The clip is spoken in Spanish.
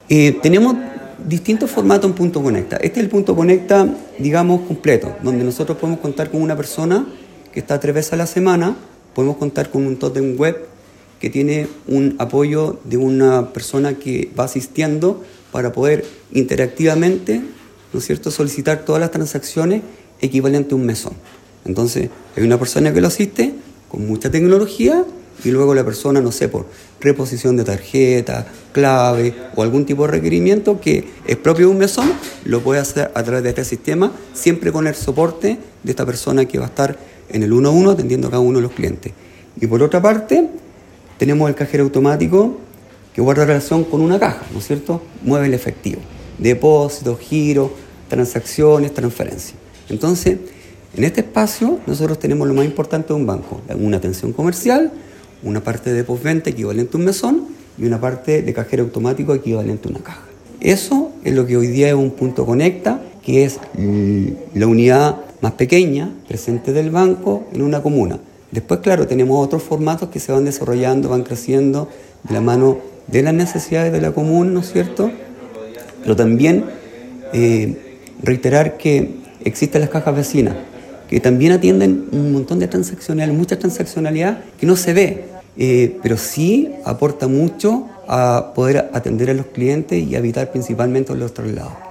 Tenemos distintos formatos en Punto Conecta. Este es el Punto Conecta, digamos, completo, donde nosotros podemos contar con una persona que está 3 veces a la semana, podemos contar con un tótem web que tiene un apoyo de una persona que va asistiendo para poder interactivamente, ¿no es cierto?, solicitar todas las transacciones equivalentes a un mesón. Entonces, hay una persona que lo asiste con mucha tecnología y luego la persona, no sé, por reposición de tarjeta, clave o algún tipo de requerimiento que es propio de un mesón, lo puede hacer a través de este sistema, siempre con el soporte de esta persona que va a estar en el 1-1 atendiendo a cada uno de los clientes. Y por otra parte, tenemos el cajero automático que guarda relación con una caja, ¿no es cierto? Mueve el efectivo, depósitos, giros, transacciones, transferencias. Entonces, en este espacio nosotros tenemos lo más importante de un banco, una atención comercial, una parte de postventa equivalente a un mesón y una parte de cajero automático equivalente a una caja. Eso es lo que hoy día es un Punto Conecta, que es la unidad más pequeña presente del banco en una comuna. Después, claro, tenemos otros formatos que se van desarrollando, van creciendo de la mano de las necesidades de la comuna, ¿no es cierto? Pero también reiterar que existen las cajas vecinas, que también atienden un montón de transaccionalidad, mucha transaccionalidad que no se ve, pero sí aporta mucho a poder atender a los clientes y evitar principalmente los traslados.